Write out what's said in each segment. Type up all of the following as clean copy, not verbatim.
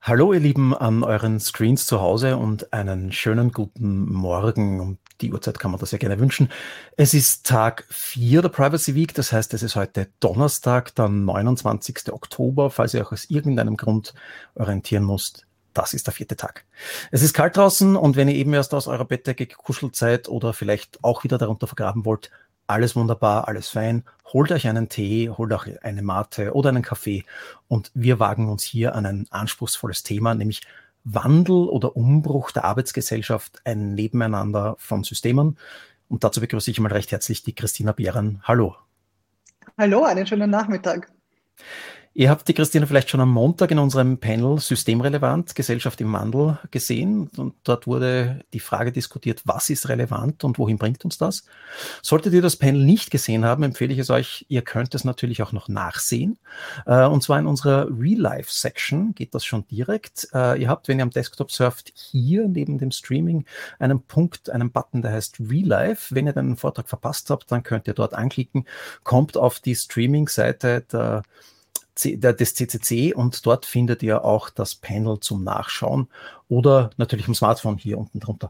Hallo ihr Lieben an euren Screens zu Hause und einen schönen guten Morgen. Um die Uhrzeit kann man das ja gerne wünschen. Es ist Tag 4 der Privacy Week, das heißt, es ist heute Donnerstag, der 29. Oktober, falls ihr euch aus irgendeinem Grund orientieren müsst. Das ist der 4. Tag. Es ist kalt draußen und wenn ihr eben erst aus eurer Bettdecke gekuschelt seid oder vielleicht auch wieder darunter vergraben wollt, alles wunderbar, alles fein. Holt euch einen Tee, holt euch eine Mate oder einen Kaffee und wir wagen uns hier an ein anspruchsvolles Thema, nämlich Wandel oder Umbruch der Arbeitsgesellschaft, ein Nebeneinander von Systemen. Und dazu begrüße ich mal recht herzlich die Christina Behren. Hallo. Hallo, einen schönen Nachmittag. Ihr habt die Christina vielleicht schon am Montag in unserem Panel Systemrelevant, Gesellschaft im Wandel gesehen. Und dort wurde die Frage diskutiert, was ist relevant und wohin bringt uns das? Solltet ihr das Panel nicht gesehen haben, empfehle ich es euch, ihr könnt es natürlich auch noch nachsehen. Und zwar in unserer Real-Life-Section geht das schon direkt. Ihr habt, wenn ihr am Desktop surft, hier neben dem Streaming einen Punkt, einen Button, der heißt Real-Life. Wenn ihr den Vortrag verpasst habt, dann könnt ihr dort anklicken, kommt auf die Streaming-Seite des CCC und dort findet ihr auch das Panel zum Nachschauen oder natürlich im Smartphone hier unten drunter.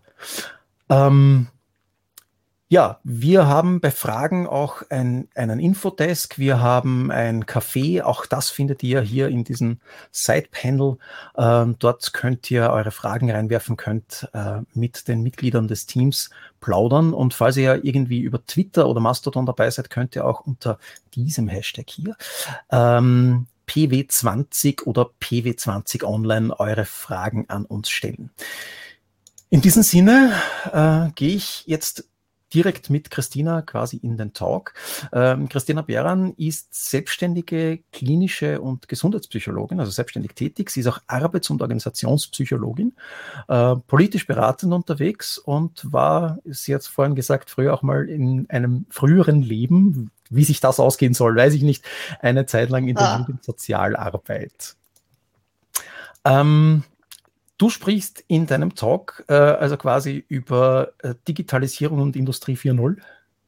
Ja, wir haben bei Fragen auch einen Infodesk, wir haben ein Café, auch das findet ihr hier in diesem Side-Panel. Dort könnt ihr eure Fragen reinwerfen, könnt mit den Mitgliedern des Teams plaudern und falls ihr irgendwie über Twitter oder Mastodon dabei seid, könnt ihr auch unter diesem Hashtag hier PW20 oder PW20 online eure Fragen an uns stellen. In diesem Sinne gehe ich jetzt direkt mit Christina quasi in den Talk. Christina Beran ist selbstständige klinische und Gesundheitspsychologin, also selbstständig tätig. Sie ist auch Arbeits- und Organisationspsychologin, politisch beratend unterwegs und war, sie hat es vorhin gesagt, früher auch mal in einem früheren Leben, wie sich das ausgehen soll, weiß ich nicht, eine Zeit lang in der Ah, Jugendsozialarbeit. Ähm, Du sprichst in deinem Talk also quasi über Digitalisierung und Industrie 4.0.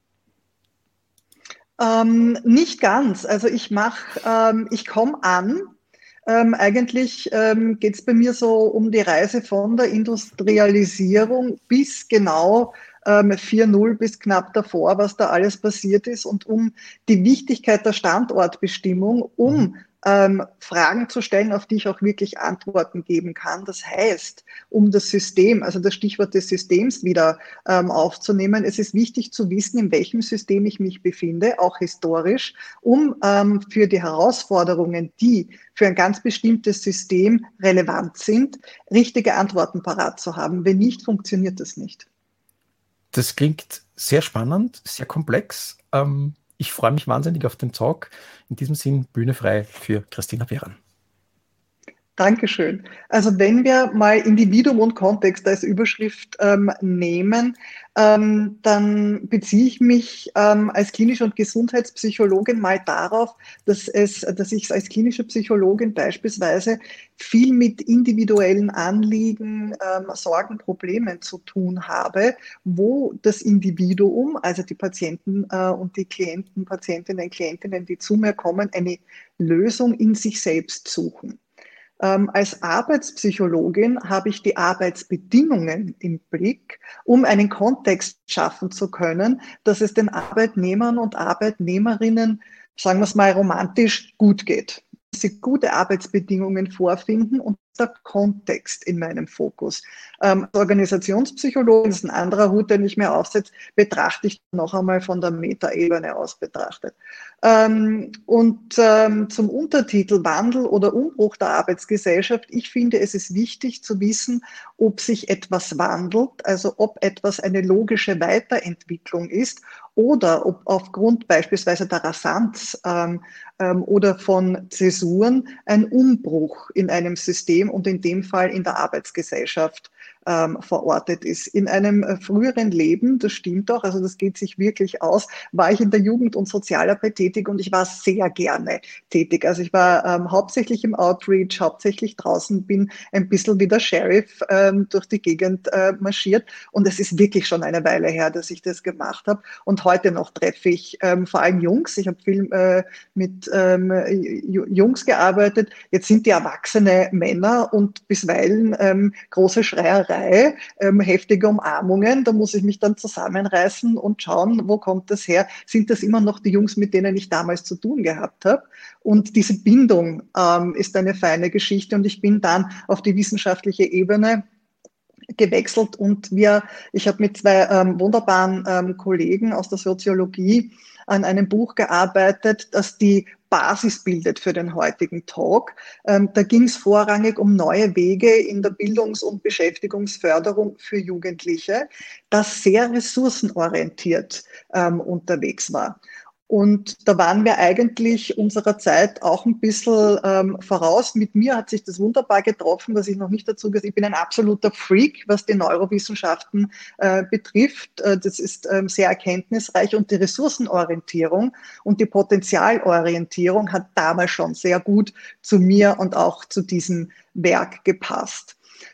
nicht ganz. Also ich komme an. Eigentlich geht es bei mir so um die Reise von der Industrialisierung bis genau 4.0 bis knapp davor, was da alles passiert ist und um die Wichtigkeit der Standortbestimmung, Mhm. um Fragen zu stellen, auf die ich auch wirklich Antworten geben kann. Das heißt, um das System, also das Stichwort des Systems wieder aufzunehmen. Es ist wichtig zu wissen, in welchem System ich mich befinde, auch historisch, um für die Herausforderungen, die für ein ganz bestimmtes System relevant sind, richtige Antworten parat zu haben. Wenn nicht, funktioniert das nicht. Das klingt sehr spannend, sehr komplex. Ich freue mich wahnsinnig auf den Talk. In diesem Sinn, Bühne frei für Christina Beran. Dankeschön. Also wenn wir mal Individuum und Kontext als Überschrift nehmen, dann beziehe ich mich als klinische und Gesundheitspsychologin mal darauf, dass ich als klinische Psychologin beispielsweise viel mit individuellen Anliegen, Sorgen, Problemen zu tun habe, wo das Individuum, also die Patienten und die Klienten, Patientinnen, Klientinnen, die zu mir kommen, eine Lösung in sich selbst suchen. Als Arbeitspsychologin habe ich die Arbeitsbedingungen im Blick, um einen Kontext schaffen zu können, dass es den Arbeitnehmern und Arbeitnehmerinnen, sagen wir es mal romantisch, gut geht. Dass sie gute Arbeitsbedingungen vorfinden und der Kontext in meinem Fokus. Als Organisationspsychologin, das ist ein anderer Hut, den ich mir aufsetze, betrachte ich noch einmal von der Metaebene aus betrachtet. Zum Untertitel Wandel oder Umbruch der Arbeitsgesellschaft. Ich finde, es ist wichtig zu wissen, ob sich etwas wandelt, also ob etwas eine logische Weiterentwicklung ist oder ob aufgrund beispielsweise der Rasanz oder von Zäsuren ein Umbruch in einem System und in dem Fall in der Arbeitsgesellschaft verortet ist. In einem früheren Leben, das stimmt doch, also das geht sich wirklich aus, war ich in der Jugend- und Sozialarbeit tätig und ich war sehr gerne tätig. Also ich war hauptsächlich im Outreach, hauptsächlich draußen, bin ein bisschen wie der Sheriff durch die Gegend marschiert und es ist wirklich schon eine Weile her, dass ich das gemacht habe und heute noch treffe ich vor allem Jungs. Ich habe viel mit Jungs gearbeitet. Jetzt sind die erwachsene Männer und bisweilen große Schreierei, heftige Umarmungen. Da muss ich mich dann zusammenreißen und schauen, wo kommt das her? Sind das immer noch die Jungs, mit denen ich damals zu tun gehabt habe? Und diese Bindung ist eine feine Geschichte. Und ich bin dann auf die wissenschaftliche Ebene gewechselt und ich habe mit zwei wunderbaren Kollegen aus der Soziologie an einem Buch gearbeitet, das die Basis bildet für den heutigen Talk. Da ging es vorrangig um neue Wege in der Bildungs- und Beschäftigungsförderung für Jugendliche, das sehr ressourcenorientiert unterwegs war. Und da waren wir eigentlich unserer Zeit auch ein bisschen voraus. Mit mir hat sich das wunderbar getroffen, was ich noch nicht dazu gesagt habe. Ich bin ein absoluter Freak, was die Neurowissenschaften betrifft. Das ist sehr erkenntnisreich und die Ressourcenorientierung und die Potenzialorientierung hat damals schon sehr gut zu mir und auch zu diesem Werk gepasst.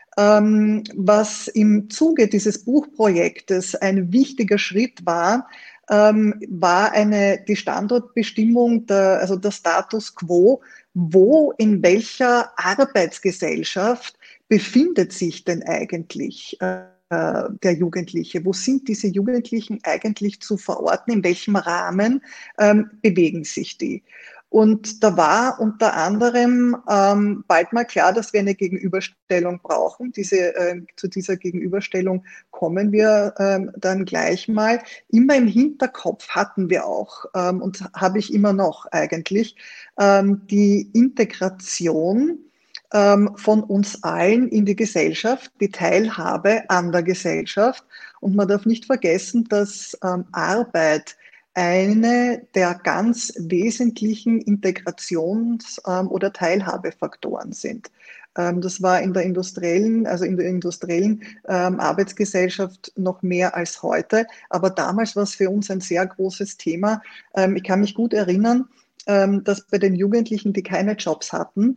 Was im Zuge dieses Buchprojektes ein wichtiger Schritt war, war die Standortbestimmung, also der Status quo, wo in welcher Arbeitsgesellschaft befindet sich denn eigentlich der Jugendliche? Wo sind diese Jugendlichen eigentlich zu verorten? In welchem Rahmen bewegen sich die? Und da war unter anderem bald mal klar, dass wir eine Gegenüberstellung brauchen. Zu dieser Gegenüberstellung kommen wir dann gleich mal. Immer im Hinterkopf hatten wir auch, und habe ich immer noch eigentlich, die Integration von uns allen in die Gesellschaft, die Teilhabe an der Gesellschaft. Und man darf nicht vergessen, dass Arbeit eine der ganz wesentlichen Integrations- oder Teilhabefaktoren sind. Das war in der industriellen Arbeitsgesellschaft noch mehr als heute. Aber damals war es für uns ein sehr großes Thema. Ich kann mich gut erinnern, dass bei den Jugendlichen, die keine Jobs hatten,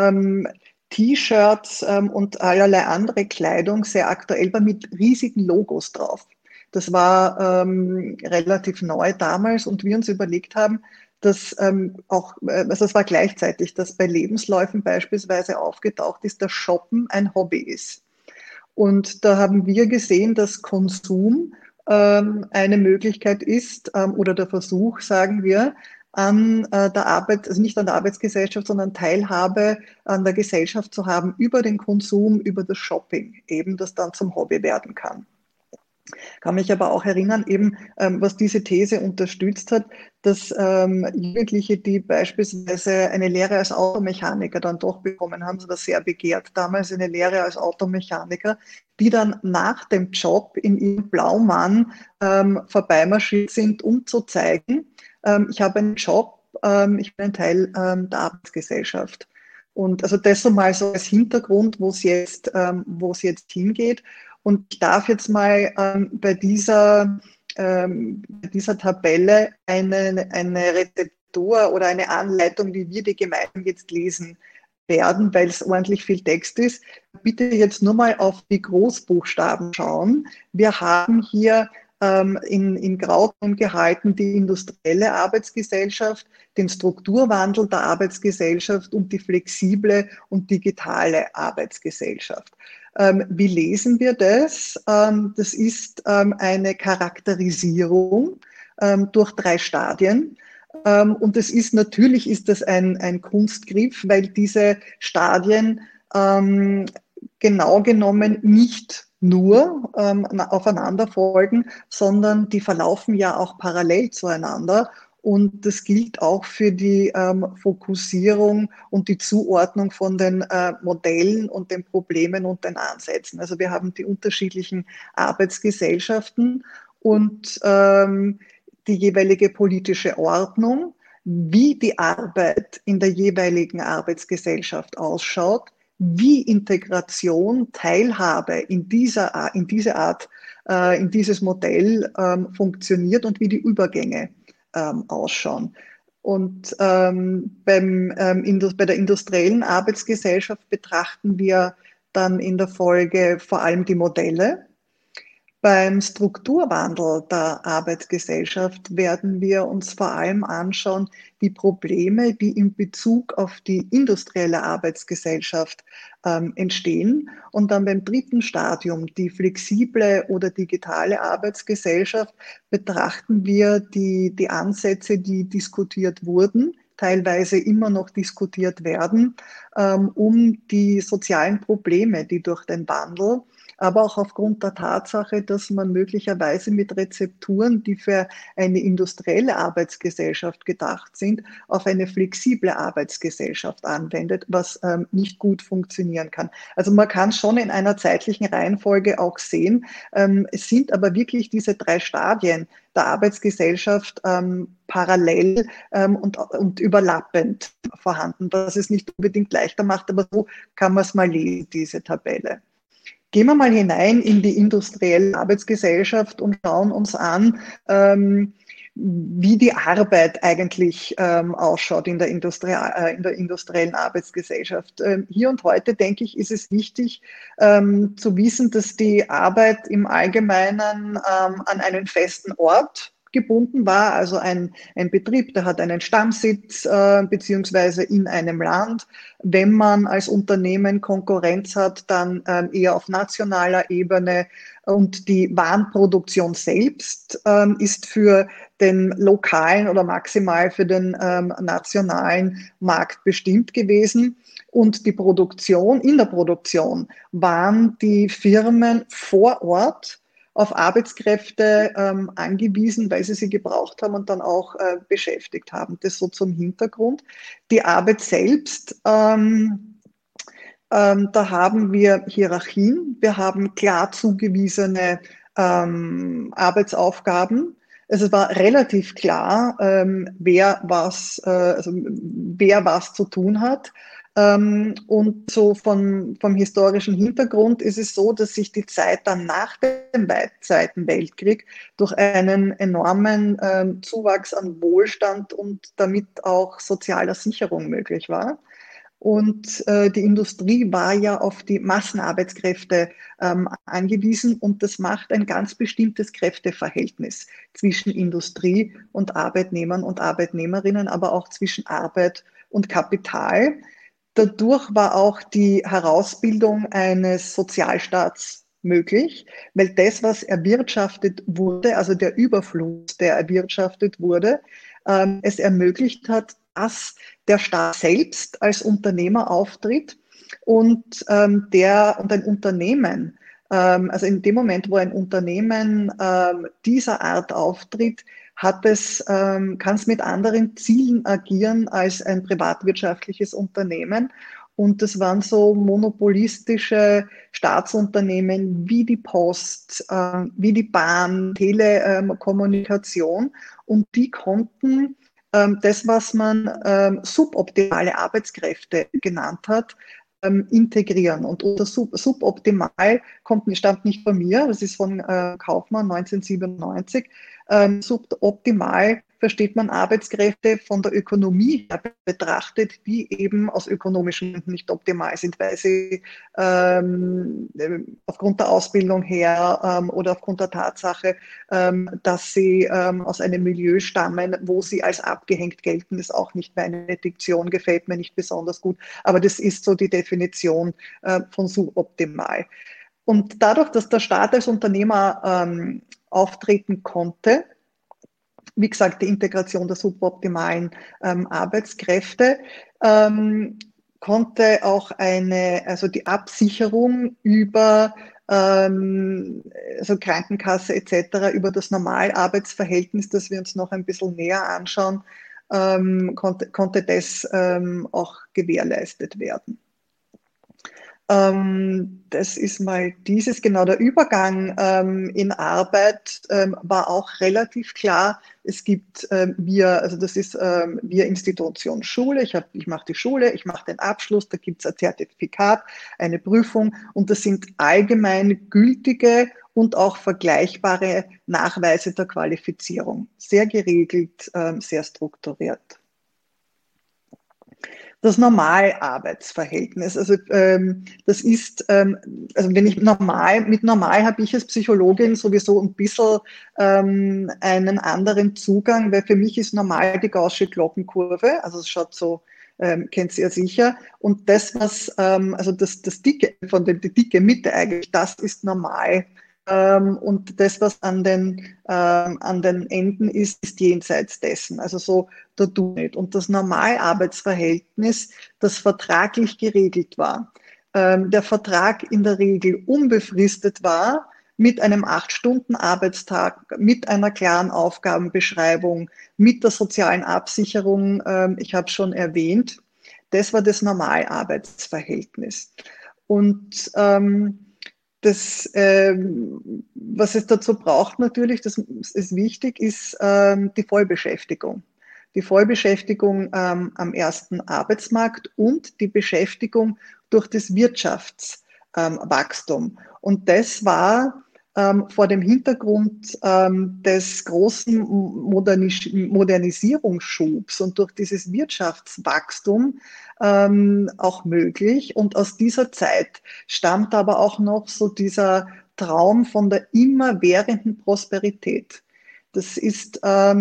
T-Shirts und allerlei andere Kleidung sehr aktuell war mit riesigen Logos drauf. Das war relativ neu damals und wir uns überlegt haben, dass also es war gleichzeitig, dass bei Lebensläufen beispielsweise aufgetaucht ist, dass Shoppen ein Hobby ist. Und da haben wir gesehen, dass Konsum eine Möglichkeit ist oder der Versuch, sagen wir, an der Arbeit, also nicht an der Arbeitsgesellschaft, sondern Teilhabe an der Gesellschaft zu haben über den Konsum, über das Shopping, eben das dann zum Hobby werden kann. Kann mich aber auch erinnern, eben was diese These unterstützt hat, dass Jugendliche, die beispielsweise eine Lehre als Automechaniker dann doch bekommen haben, das war sehr begehrt, damals eine Lehre als Automechaniker, die dann nach dem Job in ihrem Blaumann vorbeimarschiert sind, um zu zeigen, ich habe einen Job, ich bin ein Teil der Arbeitsgesellschaft. Und also das mal so als Hintergrund, wo es jetzt hingeht. Und ich darf jetzt mal bei dieser Tabelle eine Rezeptur oder eine Anleitung, wie wir die Gemeinden jetzt lesen werden, weil es ordentlich viel Text ist. Bitte jetzt nur mal auf die Großbuchstaben schauen. Wir haben hier in Grauton gehalten die industrielle Arbeitsgesellschaft, den Strukturwandel der Arbeitsgesellschaft und die flexible und digitale Arbeitsgesellschaft. Wie lesen wir das? Das ist eine Charakterisierung durch 3 Stadien. Und natürlich ist das ein Kunstgriff, weil diese Stadien genau genommen nicht nur aufeinander folgen, sondern die verlaufen ja auch parallel zueinander. Und das gilt auch für die Fokussierung und die Zuordnung von den Modellen und den Problemen und den Ansätzen. Also wir haben die unterschiedlichen Arbeitsgesellschaften und die jeweilige politische Ordnung, wie die Arbeit in der jeweiligen Arbeitsgesellschaft ausschaut, wie Integration, Teilhabe in diese Art, in dieses Modell funktioniert und wie die Übergänge ausschauen. Und bei der industriellen Arbeitsgesellschaft betrachten wir dann in der Folge vor allem die Modelle. Beim Strukturwandel der Arbeitsgesellschaft werden wir uns vor allem anschauen, die Probleme, die in Bezug auf die industrielle Arbeitsgesellschaft entstehen. Und dann beim dritten Stadium, die flexible oder digitale Arbeitsgesellschaft, betrachten wir die Ansätze, die diskutiert wurden, teilweise immer noch diskutiert werden, um die sozialen Probleme, die durch den Wandel, aber auch aufgrund der Tatsache, dass man möglicherweise mit Rezepturen, die für eine industrielle Arbeitsgesellschaft gedacht sind, auf eine flexible Arbeitsgesellschaft anwendet, was nicht gut funktionieren kann. Also man kann schon in einer zeitlichen Reihenfolge auch sehen, es sind aber wirklich diese 3 Stadien der Arbeitsgesellschaft parallel und überlappend vorhanden, was es nicht unbedingt leichter macht, aber so kann man es mal lesen, diese Tabelle. Gehen wir mal hinein in die industrielle Arbeitsgesellschaft und schauen uns an, wie die Arbeit eigentlich ausschaut in der industriellen Arbeitsgesellschaft. Hier und heute, denke ich, ist es wichtig zu wissen, dass die Arbeit im Allgemeinen an einen festen Ort gebunden war, also ein Betrieb, der hat einen Stammsitz beziehungsweise in einem Land. Wenn man als Unternehmen Konkurrenz hat, dann eher auf nationaler Ebene. Und die Warenproduktion selbst ist für den lokalen oder maximal für den nationalen Markt bestimmt gewesen. Und die Produktion, in der Produktion waren die Firmen vor Ort auf Arbeitskräfte angewiesen, weil sie gebraucht haben und dann auch beschäftigt haben. Das so zum Hintergrund. Die Arbeit selbst, da haben wir Hierarchien, wir haben klar zugewiesene Arbeitsaufgaben. Also es war relativ klar, wer was zu tun hat. Und so vom historischen Hintergrund ist es so, dass sich die Zeit dann nach dem Zweiten Weltkrieg durch einen enormen Zuwachs an Wohlstand und damit auch sozialer Sicherung möglich war. Und die Industrie war ja auf die Massenarbeitskräfte angewiesen und das macht ein ganz bestimmtes Kräfteverhältnis zwischen Industrie und Arbeitnehmern und Arbeitnehmerinnen, aber auch zwischen Arbeit und Kapital. Dadurch war auch die Herausbildung eines Sozialstaats möglich, weil das, was erwirtschaftet wurde, also der Überfluss, der erwirtschaftet wurde, es ermöglicht hat, dass der Staat selbst als Unternehmer auftritt und ein Unternehmen, also in dem Moment, wo ein Unternehmen dieser Art auftritt, kann es mit anderen Zielen agieren als ein privatwirtschaftliches Unternehmen. Und das waren so monopolistische Staatsunternehmen wie die Post, wie die Bahn, Telekommunikation. Und die konnten das, was man suboptimale Arbeitskräfte genannt hat, integrieren. Und unter suboptimal stammt nicht von mir, das ist von Kaufmann 1997. Suboptimal versteht man Arbeitskräfte von der Ökonomie her betrachtet, die eben aus ökonomischen Gründen nicht optimal sind, weil sie aufgrund der Ausbildung her oder aufgrund der Tatsache, dass sie aus einem Milieu stammen, wo sie als abgehängt gelten, ist auch nicht meine Diktion, gefällt mir nicht besonders gut, aber das ist so die Definition von suboptimal. Und dadurch, dass der Staat als Unternehmer auftreten konnte, wie gesagt, die Integration der suboptimalen Arbeitskräfte, konnte auch also die Absicherung über also Krankenkasse etc., über das Normalarbeitsverhältnis, das wir uns noch ein bisschen näher anschauen, konnte das auch gewährleistet werden. Das ist mal dieses, genau der Übergang in Arbeit war auch relativ klar. Es gibt also das ist wir Institution Schule. Ich mache die Schule, ich mache den Abschluss, da gibt es ein Zertifikat, eine Prüfung und das sind allgemein gültige und auch vergleichbare Nachweise der Qualifizierung. Sehr geregelt, sehr strukturiert. Das Normalarbeitsverhältnis. Also das ist, also wenn ich mit normal habe ich als Psychologin sowieso ein bisschen einen anderen Zugang, weil für mich ist normal die gaußsche Glockenkurve, also es schaut so, kennt ihr ja sicher. Und das, was, also das Dicke, die dicke Mitte eigentlich, das ist normal. Und das, was an den Enden ist, ist jenseits dessen. Also so der Durchschnitt. Und das Normalarbeitsverhältnis, das vertraglich geregelt war, der Vertrag in der Regel unbefristet war, mit einem 8-Stunden-Arbeitstag, mit einer klaren Aufgabenbeschreibung, mit der sozialen Absicherung, ich habe es schon erwähnt, das war das Normalarbeitsverhältnis. Und das, was es dazu braucht natürlich, das ist wichtig, ist die Vollbeschäftigung. Die Vollbeschäftigung am ersten Arbeitsmarkt und die Beschäftigung durch das Wirtschaftswachstum. Und das war vor dem Hintergrund des großen Modernisierungsschubs und durch dieses Wirtschaftswachstum auch möglich. Und aus dieser Zeit stammt aber auch noch so dieser Traum von der immerwährenden Prosperität. Das ist,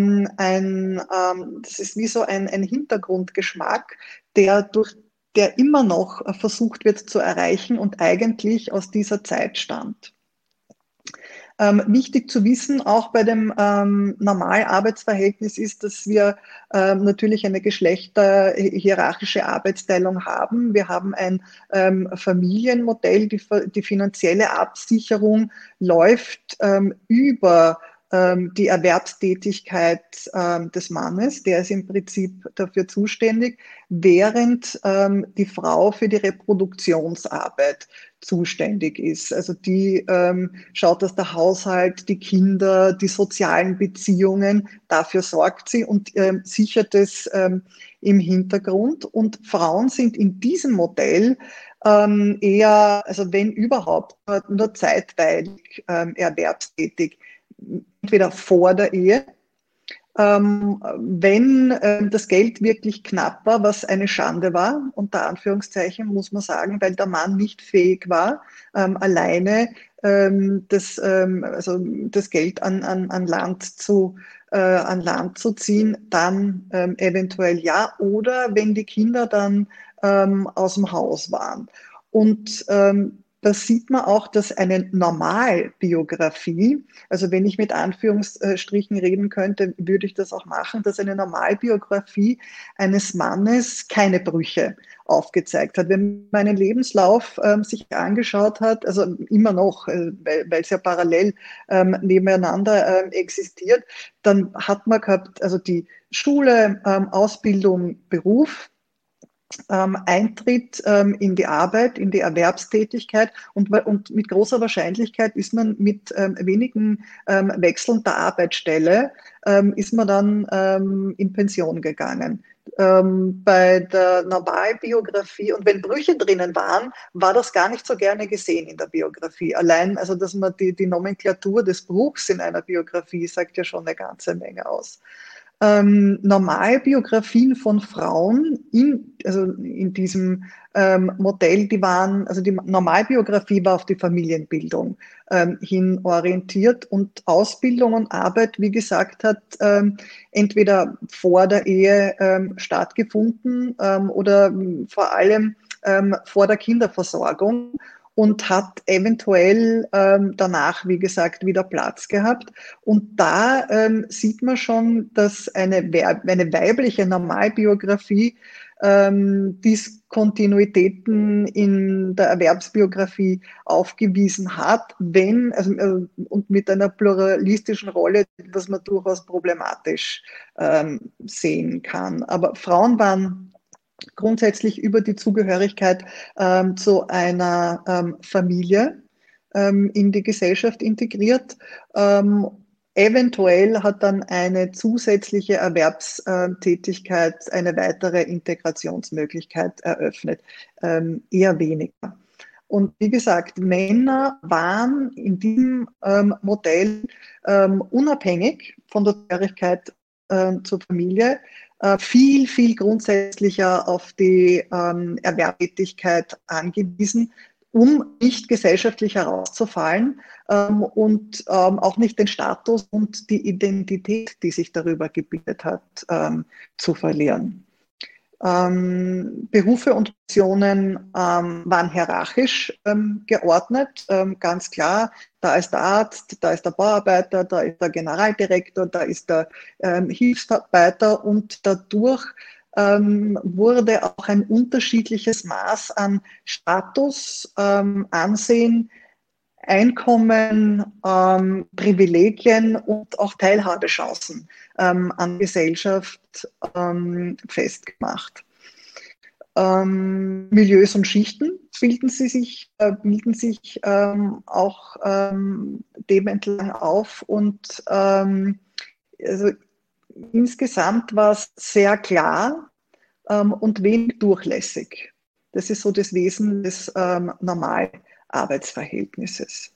das ist wie so ein Hintergrundgeschmack, der immer noch versucht wird zu erreichen und eigentlich aus dieser Zeit stammt. Wichtig zu wissen, auch bei dem Normalarbeitsverhältnis ist, dass wir natürlich eine geschlechterhierarchische Arbeitsteilung haben. Wir haben ein Familienmodell, die finanzielle Absicherung läuft über die Erwerbstätigkeit des Mannes, der ist im Prinzip dafür zuständig, während die Frau für die Reproduktionsarbeit zuständig ist. Also die schaut, dass der Haushalt, die Kinder, die sozialen Beziehungen, dafür sorgt sie und sichert es im Hintergrund. Und Frauen sind in diesem Modell eher, also wenn überhaupt, nur zeitweilig erwerbstätig, entweder vor der Ehe, wenn das Geld wirklich knapp war, was eine Schande war, unter Anführungszeichen muss man sagen, weil der Mann nicht fähig war, alleine also das Geld an Land zu ziehen, dann eventuell ja, oder wenn die Kinder dann aus dem Haus waren. Und da sieht man auch, dass eine Normalbiografie, also wenn ich mit Anführungsstrichen reden könnte, würde ich das auch machen, dass eine Normalbiografie eines Mannes keine Brüche aufgezeigt hat. Wenn man einen Lebenslauf sich angeschaut hat, also immer noch, weil es ja parallel nebeneinander existiert, dann hat man gehabt, also die Schule, Ausbildung, Beruf, Eintritt in die Arbeit, in die Erwerbstätigkeit und mit großer Wahrscheinlichkeit ist man mit wenigen Wechseln der Arbeitsstelle, ist man dann in Pension gegangen. Bei der Normalbiografie und wenn Brüche drinnen waren, war das gar nicht so gerne gesehen in der Biografie. Allein, also dass man die Nomenklatur des Bruchs in einer Biografie sagt ja schon eine ganze Menge aus. Normalbiografien von Frauen also in diesem Modell, also die Normalbiografie war auf die Familienbildung hin orientiert und Ausbildung und Arbeit, wie gesagt, hat entweder vor der Ehe stattgefunden oder vor allem vor der Kinderversorgung und hat eventuell danach, wie gesagt, wieder Platz gehabt. Und da sieht man schon, dass eine weibliche Normalbiografie Diskontinuitäten in der Erwerbsbiografie aufgewiesen hat, und mit einer pluralistischen Rolle, was man durchaus problematisch sehen kann. Aber Frauen waren grundsätzlich über die Zugehörigkeit zu einer Familie in die Gesellschaft integriert. Eventuell hat dann eine zusätzliche Erwerbstätigkeit eine weitere Integrationsmöglichkeit eröffnet. Eher weniger. Und wie gesagt, Männer waren in diesem Modell unabhängig von der Zugehörigkeit zur Familie viel, viel grundsätzlicher auf die Erwerbstätigkeit angewiesen, um nicht gesellschaftlich herauszufallen und auch nicht den Status und die Identität, die sich darüber gebildet hat, zu verlieren. Berufe und Optionen waren hierarchisch geordnet, ganz klar. Da ist der Arzt, da ist der Bauarbeiter, da ist der Generaldirektor, da ist der Hilfsarbeiter und dadurch wurde auch ein unterschiedliches Maß an Status, Ansehen, Einkommen, Privilegien und auch Teilhabechancen an Gesellschaft festgemacht. Milieus und Schichten bilden sich auch dem entlang auf und also insgesamt war es sehr klar und wenig durchlässig. Das ist so das Wesen des Normalarbeitsverhältnisses.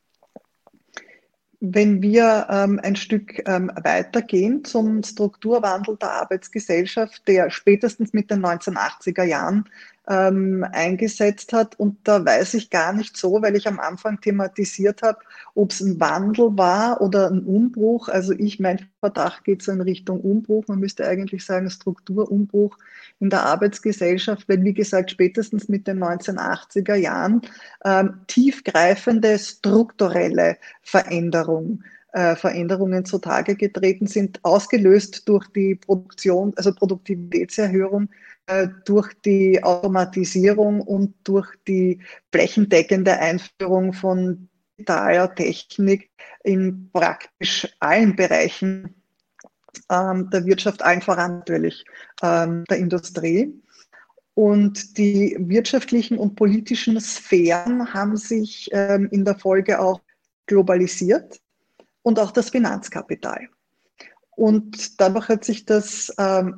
Wenn wir ein Stück weitergehen zum Strukturwandel der Arbeitsgesellschaft, der spätestens mit den 1980er Jahren eingesetzt hat. Und da weiß ich gar nicht so, weil ich am Anfang thematisiert habe, ob es ein Wandel war oder ein Umbruch. Also mein Verdacht geht so in Richtung Umbruch. Man müsste eigentlich sagen Strukturumbruch in der Arbeitsgesellschaft, weil, wie gesagt, spätestens mit den 1980er Jahren tiefgreifende strukturelle Veränderungen zutage getreten sind, ausgelöst durch die Produktion, also Produktivitätserhöhung, durch die Automatisierung und durch die flächendeckende Einführung von digitaler Technik in praktisch allen Bereichen der Wirtschaft, allen voran natürlich der Industrie. Und die wirtschaftlichen und politischen Sphären haben sich in der Folge auch globalisiert und auch das Finanzkapital. Und dadurch hat sich das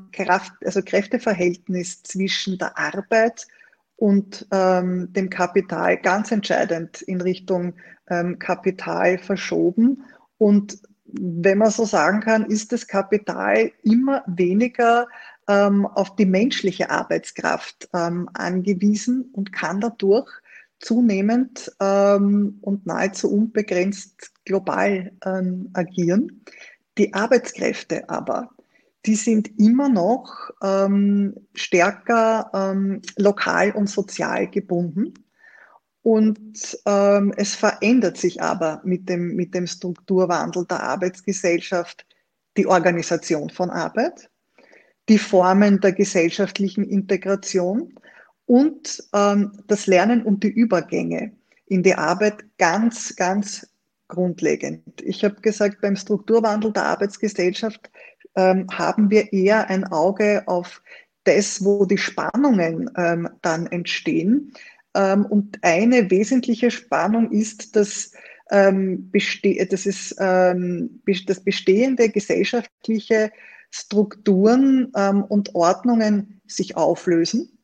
Kräfteverhältnis zwischen der Arbeit und dem Kapital ganz entscheidend in Richtung Kapital verschoben. Und wenn man so sagen kann, ist das Kapital immer weniger auf die menschliche Arbeitskraft angewiesen und kann dadurch zunehmend und nahezu unbegrenzt global agieren. Die Arbeitskräfte aber, die sind immer noch stärker lokal und sozial gebunden. Und es verändert sich aber mit dem Strukturwandel der Arbeitsgesellschaft die Organisation von Arbeit, die Formen der gesellschaftlichen Integration und das Lernen und die Übergänge in die Arbeit ganz, ganz grundlegend. Ich habe gesagt, beim Strukturwandel der Arbeitsgesellschaft haben wir eher ein Auge auf das, wo die Spannungen dann entstehen. Und eine wesentliche Spannung ist, dass das bestehende gesellschaftliche Strukturen und Ordnungen sich auflösen,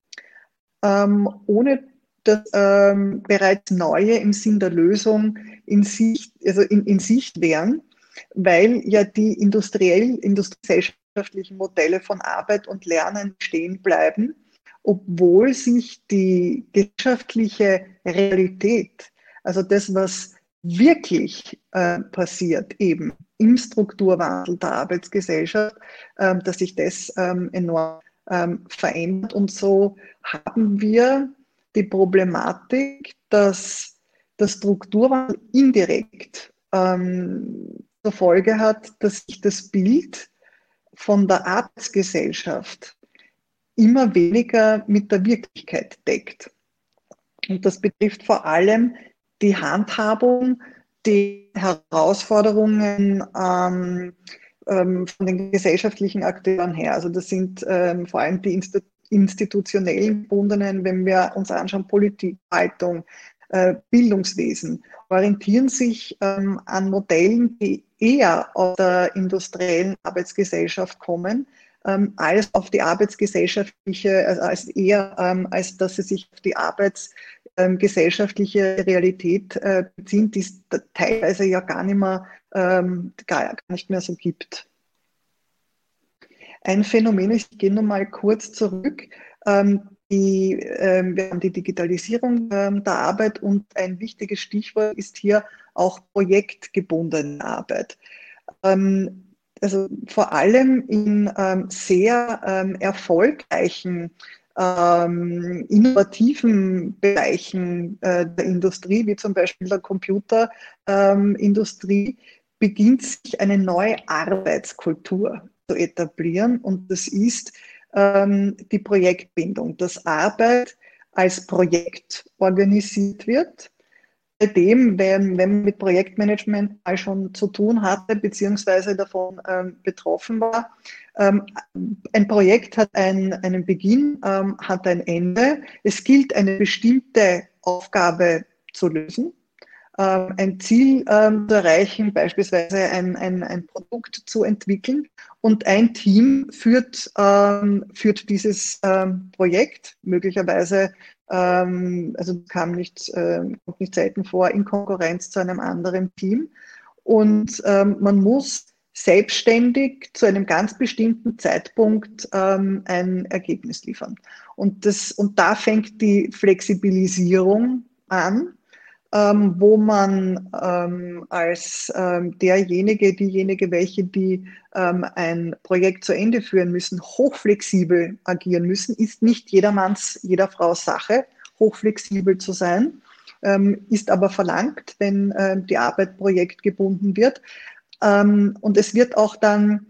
ohne dass bereits neue im Sinn der Lösung in Sicht wären, weil ja die industriell-gesellschaftlichen Modelle von Arbeit und Lernen stehen bleiben, obwohl sich die gesellschaftliche Realität, also das, was wirklich passiert, eben im Strukturwandel der Arbeitsgesellschaft, dass sich das enorm verändert. Und so haben wir die Problematik, dass der Strukturwandel indirekt zur Folge hat, dass sich das Bild von der Arbeitsgesellschaft immer weniger mit der Wirklichkeit deckt. Und das betrifft vor allem die Handhabung, die Herausforderungen von den gesellschaftlichen Akteuren her. Also das sind vor allem die institutionellen gebundenen, wenn wir uns anschauen, Politik, Haltung, Bildungswesen, orientieren sich an Modellen, die eher aus der industriellen Arbeitsgesellschaft kommen, als auf die arbeitsgesellschaftliche, also als dass sie sich auf die arbeitsgesellschaftliche Realität beziehen, die es teilweise ja gar nicht mehr so gibt. Ein Phänomen, ich gehe noch mal kurz zurück, wir haben die Digitalisierung der Arbeit und ein wichtiges Stichwort ist hier auch projektgebundene Arbeit. Also vor allem in sehr erfolgreichen, innovativen Bereichen der Industrie, wie zum Beispiel der Computerindustrie, beginnt sich eine neue Arbeitskultur zu etablieren und das ist die Projektbindung, dass Arbeit als Projekt organisiert wird. Bei dem, wenn man mit Projektmanagement mal schon zu tun hatte, beziehungsweise davon betroffen war, ein Projekt hat einen Beginn, hat ein Ende. Es gilt, eine bestimmte Aufgabe zu lösen, ein Ziel zu erreichen, beispielsweise ein Produkt zu entwickeln. Und ein Team führt dieses Projekt, möglicherweise, also kommt nicht selten vor, in Konkurrenz zu einem anderen Team. Und man muss selbstständig zu einem ganz bestimmten Zeitpunkt ein Ergebnis liefern. Und da fängt die Flexibilisierung an, wo man als diejenige, welche die ein Projekt zu Ende führen müssen, hochflexibel agieren müssen, ist nicht jeder Frau's Sache, hochflexibel zu sein, ist aber verlangt, wenn die Arbeit projektgebunden wird. Und es wird auch dann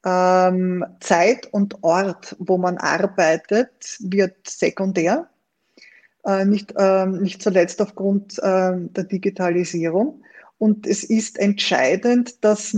Zeit und Ort, wo man arbeitet, wird sekundär. Nicht zuletzt aufgrund der Digitalisierung. Und es ist entscheidend, dass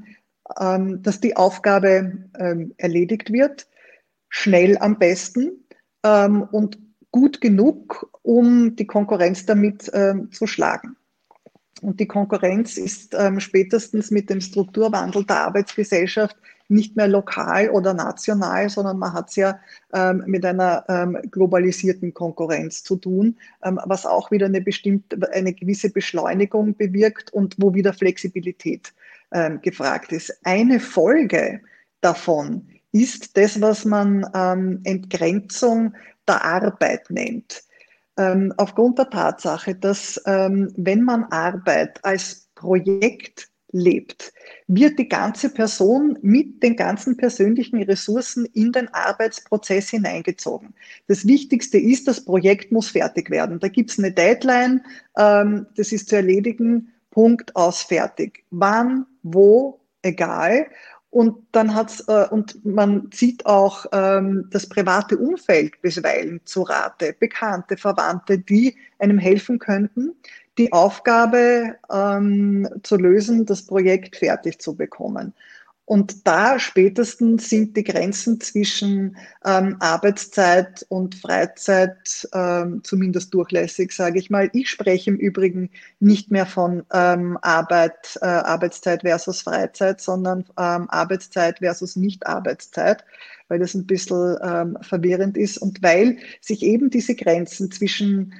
die Aufgabe erledigt wird, schnell am besten und gut genug, um die Konkurrenz damit zu schlagen. Und die Konkurrenz ist spätestens mit dem Strukturwandel der Arbeitsgesellschaft nicht mehr lokal oder national, sondern man hat es ja mit einer globalisierten Konkurrenz zu tun, was auch wieder eine gewisse Beschleunigung bewirkt und wo wieder Flexibilität gefragt ist. Eine Folge davon ist das, was man Entgrenzung der Arbeit nennt. Aufgrund der Tatsache, dass wenn man Arbeit als Projekt lebt, wird die ganze Person mit den ganzen persönlichen Ressourcen in den Arbeitsprozess hineingezogen. Das Wichtigste ist, das Projekt muss fertig werden. Da gibt es eine Deadline, das ist zu erledigen, Punkt, aus, fertig. Wann, wo, egal. Und und man zieht auch das private Umfeld bisweilen zu Rate, Bekannte, Verwandte, die einem helfen könnten, die Aufgabe zu lösen, das Projekt fertig zu bekommen. Und da spätestens sind die Grenzen zwischen Arbeitszeit und Freizeit zumindest durchlässig, sage ich mal. Ich spreche im Übrigen nicht mehr von Arbeitszeit versus Freizeit, sondern Arbeitszeit versus Nicht-Arbeitszeit, weil das ein bisschen verwirrend ist und weil sich eben diese Grenzen zwischen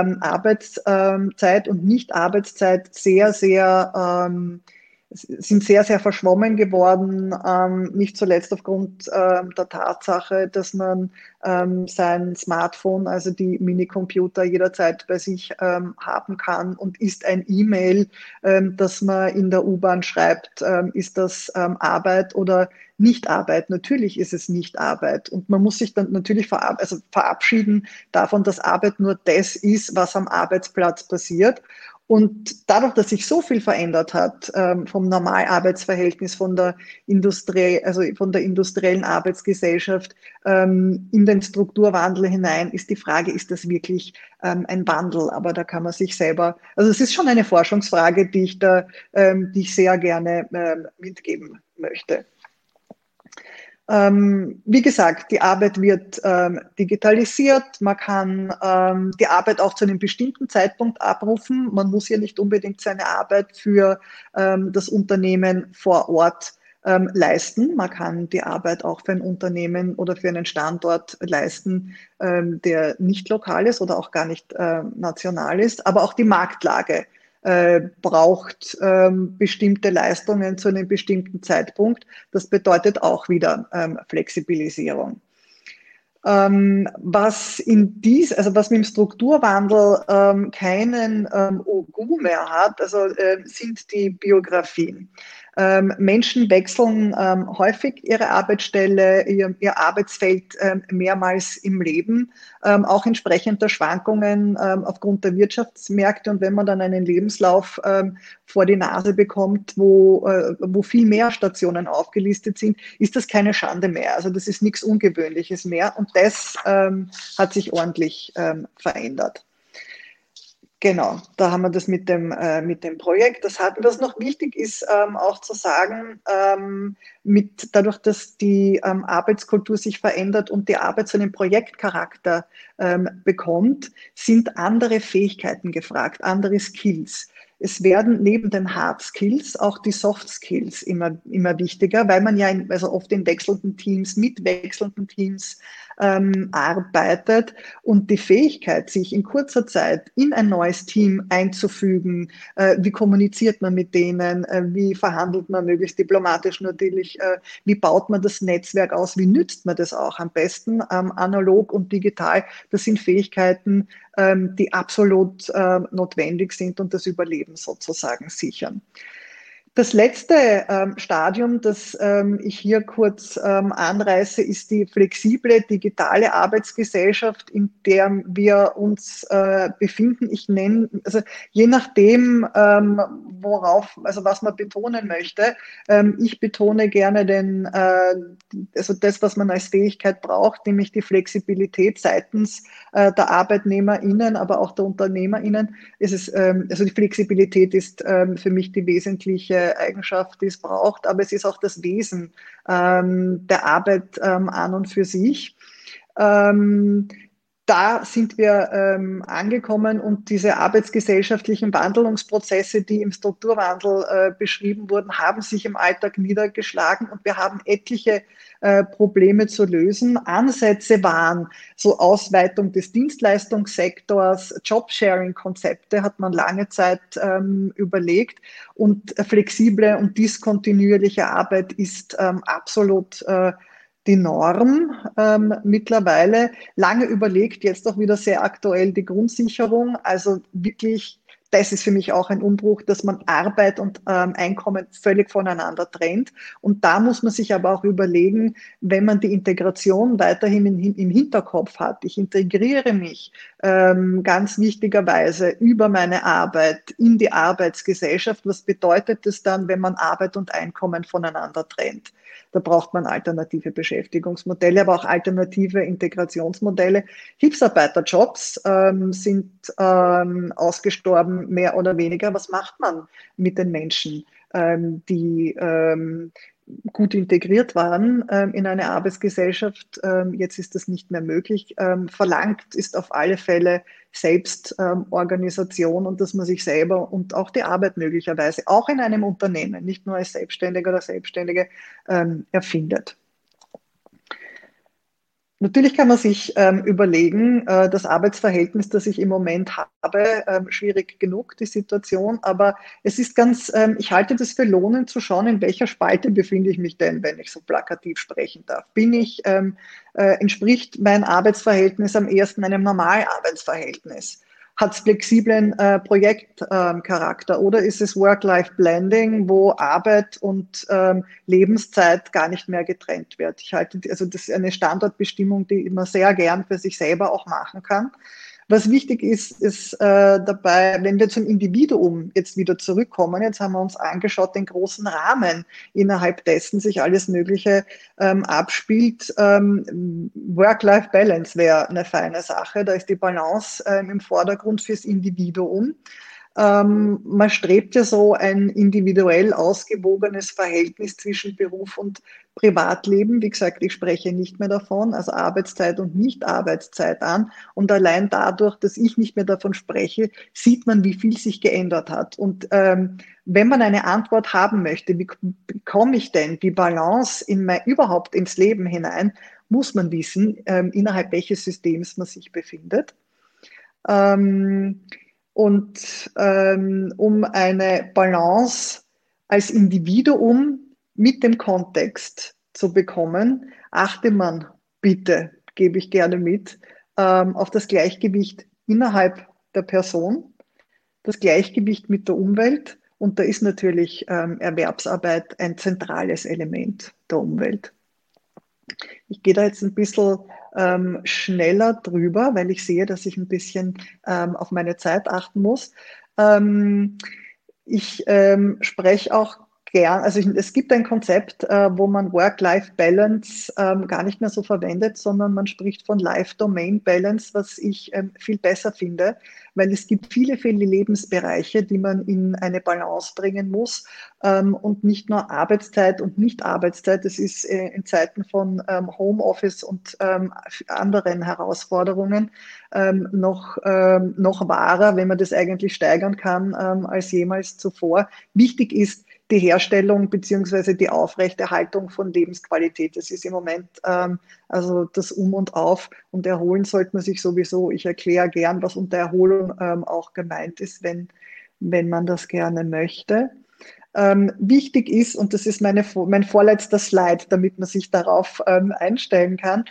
Arbeitszeit und Nicht-Arbeitszeit sehr, sehr verschwommen geworden, nicht zuletzt aufgrund der Tatsache, dass man sein Smartphone, also die Minicomputer, jederzeit bei sich haben kann. Und ist ein E-Mail, das man in der U-Bahn schreibt, ist das Arbeit oder nicht Arbeit? Natürlich ist es nicht Arbeit. Und man muss sich dann natürlich verabschieden davon, dass Arbeit nur das ist, was am Arbeitsplatz passiert. Und dadurch, dass sich so viel verändert hat vom Normalarbeitsverhältnis, von der Industrie, also von der industriellen Arbeitsgesellschaft in den Strukturwandel hinein, ist die Frage, ist das wirklich ein Wandel? Aber da kann man sich selber, also es ist schon eine Forschungsfrage, die ich sehr gerne mitgeben möchte. Wie gesagt, die Arbeit wird digitalisiert. Man kann die Arbeit auch zu einem bestimmten Zeitpunkt abrufen. Man muss ja nicht unbedingt seine Arbeit für das Unternehmen vor Ort leisten. Man kann die Arbeit auch für ein Unternehmen oder für einen Standort leisten, der nicht lokal ist oder auch gar nicht national ist. Aber auch die Marktlage braucht bestimmte Leistungen zu einem bestimmten Zeitpunkt. Das bedeutet auch wieder Flexibilisierung. Was was mit dem Strukturwandel keinen Ugu mehr hat, also sind die Biografien. Menschen wechseln häufig ihre Arbeitsstelle, ihr Arbeitsfeld mehrmals im Leben, auch entsprechend der Schwankungen aufgrund der Wirtschaftsmärkte. Und wenn man dann einen Lebenslauf vor die Nase bekommt, wo viel mehr Stationen aufgelistet sind, ist das keine Schande mehr. Also das ist nichts Ungewöhnliches mehr. Und das hat sich ordentlich verändert. Genau, da haben wir das mit dem Projekt. Das hatten, was noch wichtig ist, auch zu sagen, dadurch, dass die Arbeitskultur sich verändert und die Arbeit so einen Projektcharakter bekommt, sind andere Fähigkeiten gefragt, andere Skills. Es werden neben den Hard Skills auch die Soft Skills immer wichtiger, weil man ja oft in wechselnden Teams, mit wechselnden Teams arbeitet und die Fähigkeit, sich in kurzer Zeit in ein neues Team einzufügen, wie kommuniziert man mit denen, wie verhandelt man möglichst diplomatisch natürlich, wie baut man das Netzwerk aus, wie nützt man das auch am besten, analog und digital, das sind Fähigkeiten, die absolut notwendig sind und das Überleben sozusagen sichern. Das letzte Stadium, das ich hier kurz anreiße, ist die flexible digitale Arbeitsgesellschaft, in der wir uns befinden. Ich nenne, also je nachdem, was man betonen möchte. Ich betone gerne also das, was man als Fähigkeit braucht, nämlich die Flexibilität seitens der ArbeitnehmerInnen, aber auch der UnternehmerInnen. Also die Flexibilität ist für mich die wesentliche Eigenschaft, die es braucht, aber es ist auch das Wesen der Arbeit an und für sich. Da sind wir angekommen und diese arbeitsgesellschaftlichen Wandlungsprozesse, die im Strukturwandel beschrieben wurden, haben sich im Alltag niedergeschlagen und wir haben etliche Probleme zu lösen. Ansätze waren so Ausweitung des Dienstleistungssektors, Jobsharing-Konzepte hat man lange Zeit überlegt und flexible und diskontinuierliche Arbeit ist absolut die Norm mittlerweile. Lange überlegt, jetzt auch wieder sehr aktuell die Grundsicherung. Also wirklich, das ist für mich auch ein Umbruch, dass man Arbeit und Einkommen völlig voneinander trennt. Und da muss man sich aber auch überlegen, wenn man die Integration weiterhin im Hinterkopf hat. Ich integriere mich ganz wichtigerweise über meine Arbeit in die Arbeitsgesellschaft. Was bedeutet das dann, wenn man Arbeit und Einkommen voneinander trennt? Da braucht man alternative Beschäftigungsmodelle, aber auch alternative Integrationsmodelle. Hilfsarbeiterjobs sind ausgestorben, mehr oder weniger. Was macht man mit den Menschen, die gut integriert waren in eine Arbeitsgesellschaft? Jetzt ist das nicht mehr möglich. Verlangt ist auf alle Fälle Selbstorganisation und dass man sich selber und auch die Arbeit möglicherweise auch in einem Unternehmen, nicht nur als Selbstständiger oder Selbstständige, erfindet. Natürlich kann man sich überlegen, das Arbeitsverhältnis, das ich im Moment habe, schwierig genug, die Situation, aber es ist ich halte das für lohnend zu schauen, in welcher Spalte befinde ich mich denn, wenn ich so plakativ sprechen darf. Entspricht mein Arbeitsverhältnis am ehesten einem Normalarbeitsverhältnis? Hat es flexiblen Projektcharakter oder ist es Work-Life-Blending, wo Arbeit und Lebenszeit gar nicht mehr getrennt wird? Das ist eine Standortbestimmung, die man sehr gern für sich selber auch machen kann. Was wichtig ist dabei, wenn wir zum Individuum jetzt wieder zurückkommen, jetzt haben wir uns angeschaut, den großen Rahmen, innerhalb dessen sich alles Mögliche abspielt. Work-Life-Balance wäre eine feine Sache. Da ist die Balance im Vordergrund fürs Individuum. Man strebt ja so ein individuell ausgewogenes Verhältnis zwischen Beruf und Privatleben. Wie gesagt, ich spreche nicht mehr davon, also Arbeitszeit und Nicht-Arbeitszeit an. Und allein dadurch, dass ich nicht mehr davon spreche, sieht man, wie viel sich geändert hat. Und wenn man eine Antwort haben möchte, wie bekomme ich denn die Balance überhaupt ins Leben hinein, muss man wissen, innerhalb welches Systems man sich befindet. Um eine Balance als Individuum mit dem Kontext zu bekommen, achte man bitte, gebe ich gerne mit, auf das Gleichgewicht innerhalb der Person, das Gleichgewicht mit der Umwelt, und da ist natürlich Erwerbsarbeit ein zentrales Element der Umwelt. Ich gehe da jetzt ein bisschen schneller drüber, weil ich sehe, dass ich ein bisschen auf meine Zeit achten muss. Ich spreche auch gern, also es gibt ein Konzept, wo man Work-Life-Balance gar nicht mehr so verwendet, sondern man spricht von Life-Domain-Balance, was ich viel besser finde, weil es gibt viele, viele Lebensbereiche, die man in eine Balance bringen muss, und nicht nur Arbeitszeit und Nicht-Arbeitszeit. Das ist in Zeiten von Homeoffice und anderen Herausforderungen noch wahrer, wenn man das eigentlich steigern kann als jemals zuvor. Wichtig ist die Herstellung beziehungsweise die Aufrechterhaltung von Lebensqualität. Das ist im Moment also das Um und Auf, und erholen sollte man sich sowieso. Ich erkläre gern, was unter Erholung auch gemeint ist, wenn man das gerne möchte. Wichtig ist, und das ist mein vorletzter Slide, damit man sich darauf einstellen kann,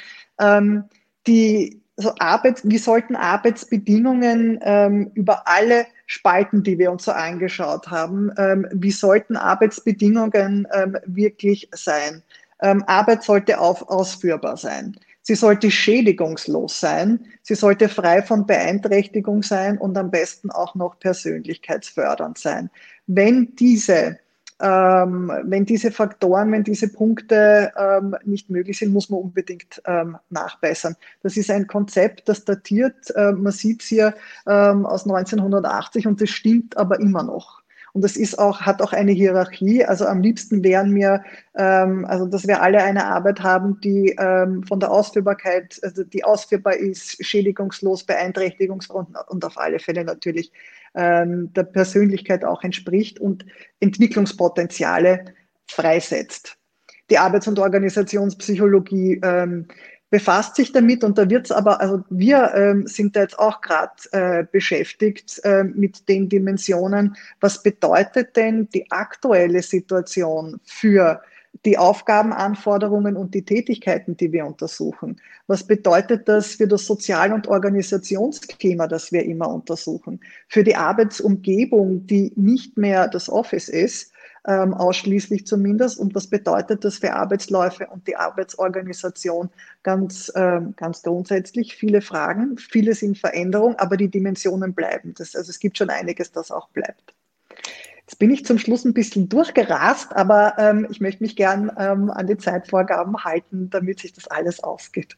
wir sollten Arbeitsbedingungen über alle Spalten, die wir uns so angeschaut haben, wie sollten Arbeitsbedingungen wirklich sein? Arbeit sollte ausführbar sein. Sie sollte schädigungslos sein. Sie sollte frei von Beeinträchtigung sein und am besten auch noch persönlichkeitsfördernd sein. Wenn diese Faktoren, wenn diese Punkte nicht möglich sind, muss man unbedingt nachbessern. Das ist ein Konzept, das datiert, man sieht es hier aus 1980, und das stimmt aber immer noch. Und das hat auch eine Hierarchie. Also am liebsten wären mir, dass wir alle eine Arbeit haben, die von der Ausführbarkeit, also die ausführbar ist, schädigungslos, beeinträchtigungsfrei und auf alle Fälle natürlich der Persönlichkeit auch entspricht und Entwicklungspotenziale freisetzt. Die Arbeits- und Organisationspsychologie befasst sich damit, und da wird es aber, also wir sind da jetzt auch gerade beschäftigt mit den Dimensionen, was bedeutet denn die aktuelle Situation für die Aufgabenanforderungen und die Tätigkeiten, die wir untersuchen? Was bedeutet das für das Sozial- und Organisationsklima, das wir immer untersuchen? Für die Arbeitsumgebung, die nicht mehr das Office ist, ausschließlich zumindest. Und was bedeutet das für Arbeitsläufe und die Arbeitsorganisation? Ganz grundsätzlich viele Fragen, vieles in Veränderung, aber die Dimensionen bleiben. Also es gibt schon einiges, das auch bleibt. Jetzt bin ich zum Schluss ein bisschen durchgerast, aber ich möchte mich gern an die Zeitvorgaben halten, damit sich das alles ausgeht.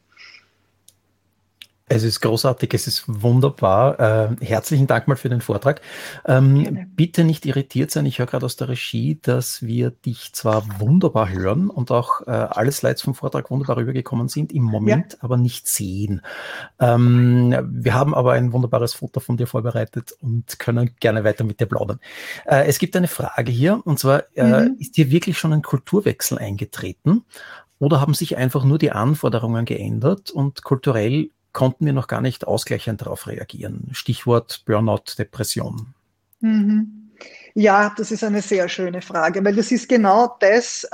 Es ist großartig, es ist wunderbar. Herzlichen Dank mal für den Vortrag. Bitte nicht irritiert sein, ich höre gerade aus der Regie, dass wir dich zwar wunderbar hören und auch alle Slides vom Vortrag wunderbar rübergekommen sind, im Moment aber nicht sehen. Wir haben aber ein wunderbares Foto von dir vorbereitet und können gerne weiter mit dir plaudern. Es gibt eine Frage hier, und zwar, ist dir wirklich schon ein Kulturwechsel eingetreten oder haben sich einfach nur die Anforderungen geändert und kulturell konnten wir noch gar nicht ausgleichend darauf reagieren? Stichwort Burnout, Depression. Ja, das ist eine sehr schöne Frage, weil das ist genau das,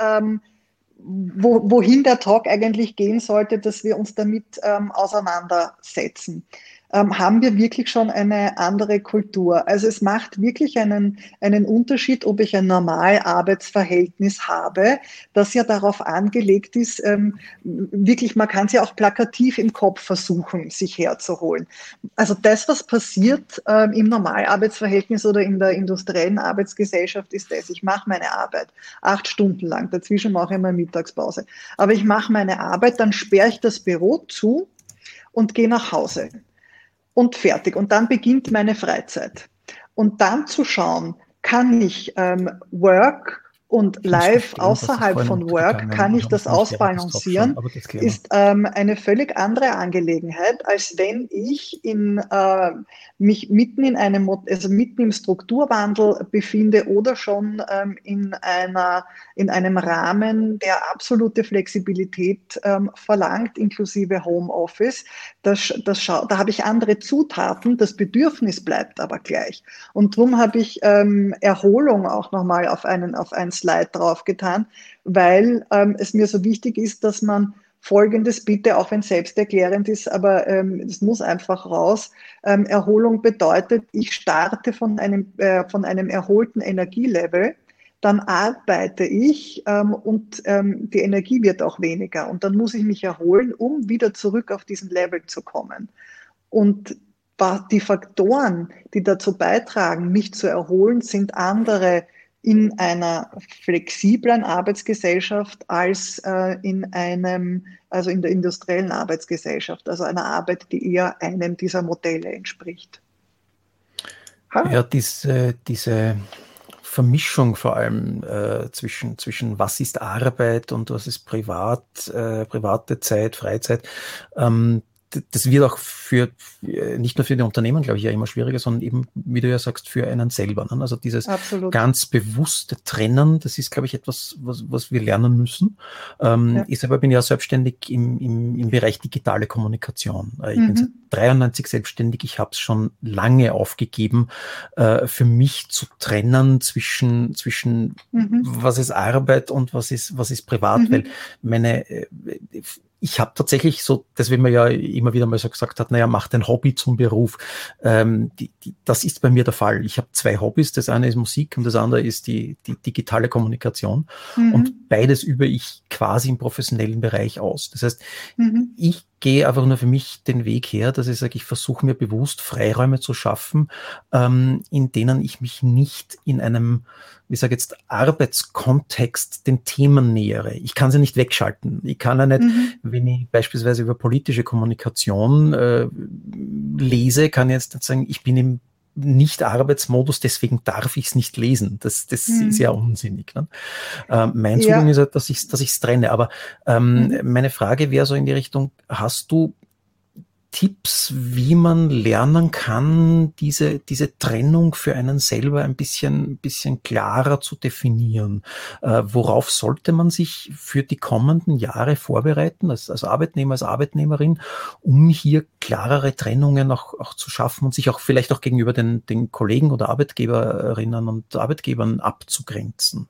wohin der Talk eigentlich gehen sollte, dass wir uns damit auseinandersetzen. Haben wir wirklich schon eine andere Kultur? Also es macht wirklich einen Unterschied, ob ich ein Normalarbeitsverhältnis habe, das ja darauf angelegt ist, wirklich, man kann es ja auch plakativ im Kopf versuchen, sich herzuholen. Also das, was passiert im Normalarbeitsverhältnis oder in der industriellen Arbeitsgesellschaft, ist das: Ich mache meine Arbeit 8 Stunden lang, dazwischen mache ich mal Mittagspause. Aber ich mache meine Arbeit, dann sperre ich das Büro zu und gehe nach Hause. Und fertig. Und dann beginnt meine Freizeit. und dann zu schauen, kann ich Work und Ich muss Life gestehen, das ist außerhalb vorhin von Work, untergegangen. kann Ich ich habe das noch nicht während des Talks schon, ausbalancieren, aber das klären wir. ist eine völlig andere Angelegenheit, als wenn ich mich mitten in also mitten im Strukturwandel befinde oder schon in einem Rahmen, der absolute Flexibilität verlangt, inklusive Homeoffice. Da habe ich andere Zutaten, das Bedürfnis bleibt aber gleich. Und darum habe ich Erholung auch nochmal auf einen Slide draufgetan, weil es mir so wichtig ist, dass man Folgendes bitte, auch wenn es selbsterklärend ist, aber es muss einfach raus. Erholung bedeutet, ich starte von einem erholten Energielevel, dann arbeite ich und die Energie wird auch weniger. Und dann muss ich mich erholen, um wieder zurück auf diesen Level zu kommen. Und die Faktoren, die dazu beitragen, mich zu erholen, sind andere in einer flexiblen Arbeitsgesellschaft als also in der industriellen Arbeitsgesellschaft, also einer Arbeit, die eher einem dieser Modelle entspricht. Ja, diese Vermischung vor allem zwischen was ist Arbeit und was ist private Zeit, Freizeit, das wird auch nicht nur für die Unternehmen, glaube ich, ja immer schwieriger, sondern eben, wie du ja sagst, für einen selber. Ne? Also dieses Absolut. ganz bewusste Trennen, das ist, glaube ich, etwas, was wir lernen müssen. Ja. Ich selber bin ja selbstständig im Bereich digitale Kommunikation. Ich bin seit 93 selbstständig. Ich habe es schon lange aufgegeben, für mich zu trennen zwischen was ist Arbeit und was ist privat, weil ich habe tatsächlich so, das, wie man ja immer wieder mal so gesagt hat, naja, mach dein Hobby zum Beruf. Das ist bei mir der Fall. Ich habe 2 Hobbys. Das eine ist Musik und das andere ist die digitale Kommunikation. Und beides übe ich quasi im professionellen Bereich aus. Das heißt, ich gehe einfach nur für mich den Weg her, dass ich sage, ich versuche mir bewusst Freiräume zu schaffen, in denen ich mich nicht in einem, wie sage jetzt, Arbeitskontext den Themen nähere. Ich kann sie nicht wegschalten. Ich kann ja nicht, wenn ich beispielsweise über politische Kommunikation lese, kann ich jetzt nicht sagen, ich bin im Nicht-Arbeitsmodus, deswegen darf ich es nicht lesen. Das ist ja unsinnig. Ne? Mein Zugang ist halt, dass ich es trenne. Aber meine Frage wäre so in die Richtung, hast du Tipps, wie man lernen kann, diese Trennung für einen selber ein bisschen klarer zu definieren? Worauf sollte man sich für die kommenden Jahre vorbereiten, als Arbeitnehmer, als Arbeitnehmerin, um hier klarere Trennungen auch zu schaffen und sich auch vielleicht auch gegenüber den Kollegen oder Arbeitgeberinnen und Arbeitgebern abzugrenzen?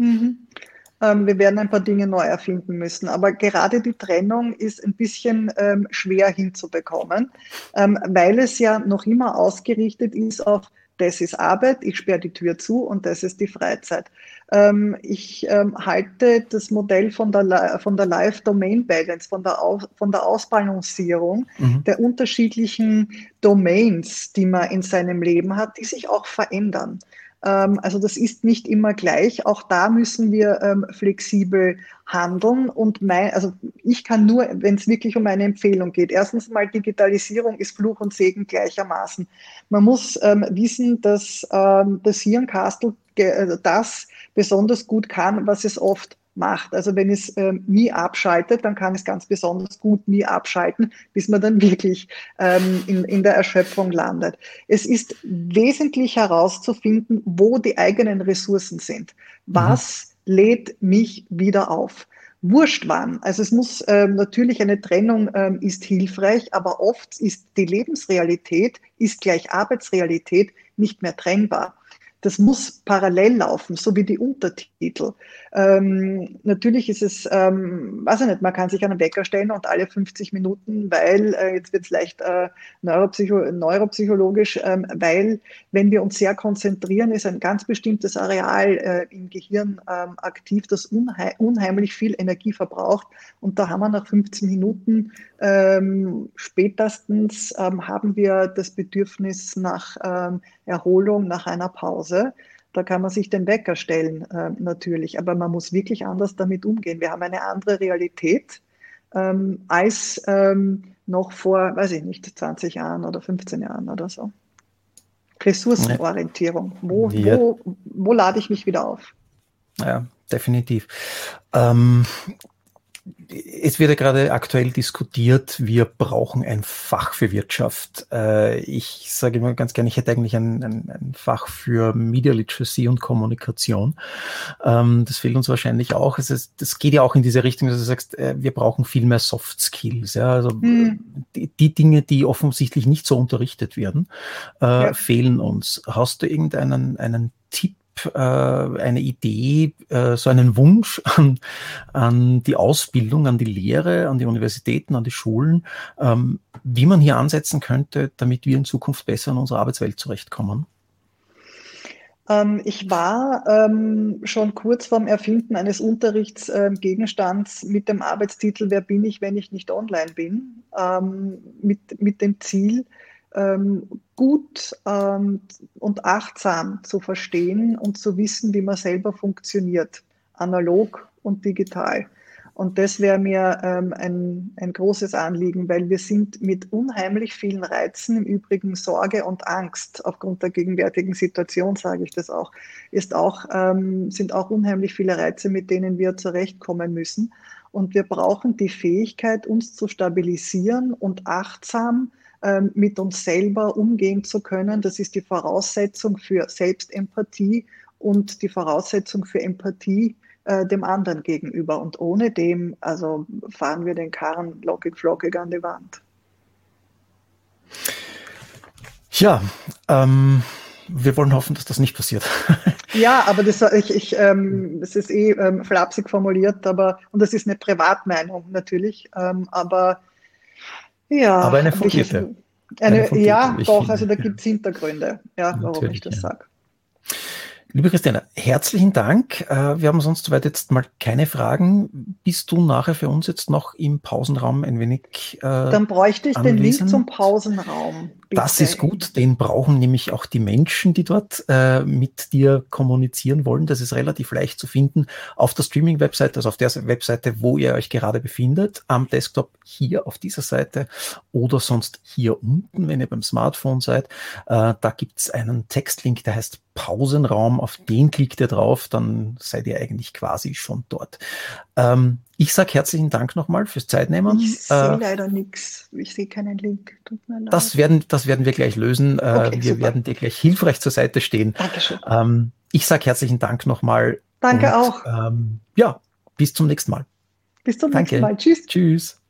Wir werden ein paar Dinge neu erfinden müssen, aber gerade die Trennung ist ein bisschen schwer hinzubekommen, weil es ja noch immer ausgerichtet ist auf, das ist Arbeit, ich sperre die Tür zu und das ist die Freizeit. Ich halte das Modell von der Live-Domain-Balance, von der Ausbalancierung der unterschiedlichen Domains, die man in seinem Leben hat, die sich auch verändern. Also das ist nicht immer gleich. Auch da müssen wir flexibel handeln. Und also ich kann nur, wenn es wirklich um eine Empfehlung geht. Erstens mal, Digitalisierung ist Fluch und Segen gleichermaßen. Man muss wissen, dass das Hirnkastel das besonders gut kann, was es oft macht. Also wenn es nie abschaltet, dann kann es ganz besonders gut nie abschalten, bis man dann wirklich in der Erschöpfung landet. Es ist wesentlich herauszufinden, wo die eigenen Ressourcen sind. Was lädt mich wieder auf? Wurscht wann. Also es muss natürlich eine Trennung ist hilfreich, aber oft ist die Lebensrealität ist gleich Arbeitsrealität nicht mehr trennbar. Das muss parallel laufen, so wie die Untertitel. Natürlich ist es, weiß ich nicht, man kann sich einen Wecker stellen und alle 50 Minuten, weil, jetzt wird es leicht neuropsychologisch, weil wenn wir uns sehr konzentrieren, ist ein ganz bestimmtes Areal im Gehirn aktiv, das unheimlich viel Energie verbraucht. Und da haben wir nach 15 Minuten spätestens haben wir das Bedürfnis nach Erholung, nach einer Pause. Da kann man sich den Wecker stellen, natürlich, aber man muss wirklich anders damit umgehen. Wir haben eine andere Realität als noch vor, weiß ich nicht, 20 Jahren oder 15 Jahren oder so. Ressourcenorientierung. Ja, Wo lade ich mich wieder auf? ja, definitiv. Es wird ja gerade aktuell diskutiert, wir brauchen ein Fach für Wirtschaft. Ich sage immer ganz gerne, ich hätte eigentlich ein Fach für Media Literacy und Kommunikation. Das fehlt uns wahrscheinlich auch. Das geht ja auch in diese Richtung, dass du sagst, wir brauchen viel mehr Soft Skills. Ja? Also die Dinge, die offensichtlich nicht so unterrichtet werden, fehlen uns. Hast du einen Tipp, eine Idee, so einen Wunsch an die Ausbildung, an die Lehre, an die Universitäten, an die Schulen, wie man hier ansetzen könnte, damit wir in Zukunft besser in unserer Arbeitswelt zurechtkommen? Ich war schon kurz vorm Erfinden eines Unterrichtsgegenstands mit dem Arbeitstitel Wer bin ich, wenn ich nicht online bin? Mit dem Ziel, gut und achtsam zu verstehen und zu wissen, wie man selber funktioniert, analog und digital. Und das wäre mir ein großes Anliegen, weil wir sind mit unheimlich vielen Reizen, im Übrigen Sorge und Angst, aufgrund der gegenwärtigen Situation, sage ich das auch, sind auch unheimlich viele Reize, mit denen wir zurechtkommen müssen. Und wir brauchen die Fähigkeit, uns zu stabilisieren und achtsam mit uns selber umgehen zu können. Das ist die Voraussetzung für Selbstempathie und die Voraussetzung für Empathie dem anderen gegenüber. Und ohne dem, also fahren wir den Karren lockig flockig an die Wand. Ja, wir wollen hoffen, dass das nicht passiert. Ja, aber das ist flapsig formuliert, und das ist eine Privatmeinung natürlich, aber ja. Aber eine fundierte. Ja, doch, also da gibt es Hintergründe, ja, warum ich das sage. Liebe Christiane, herzlichen Dank. Wir haben sonst soweit jetzt mal keine Fragen. Bist du nachher für uns jetzt noch im Pausenraum ein wenig Dann bräuchte ich den Link zum Pausenraum. Bitte. Das ist gut, den brauchen nämlich auch die Menschen, die dort mit dir kommunizieren wollen. Das ist relativ leicht zu finden auf der Streaming-Webseite, also auf der Webseite, wo ihr euch gerade befindet, am Desktop hier auf dieser Seite oder sonst hier unten, wenn ihr beim Smartphone seid. Da gibt's einen Textlink, der heißt Pausenraum. Auf den klickt ihr drauf, dann seid ihr eigentlich quasi schon dort. Ich sage herzlichen Dank nochmal fürs Zeitnehmen. Ich sehe leider nichts. Ich sehe keinen Link. Tut mir leid. Das werden wir gleich lösen. Okay, wir werden dir gleich hilfreich zur Seite stehen. Dankeschön. Ich sage herzlichen Dank nochmal. Danke auch. Ja, bis zum nächsten Mal. Bis zum nächsten Mal. Tschüss. Tschüss.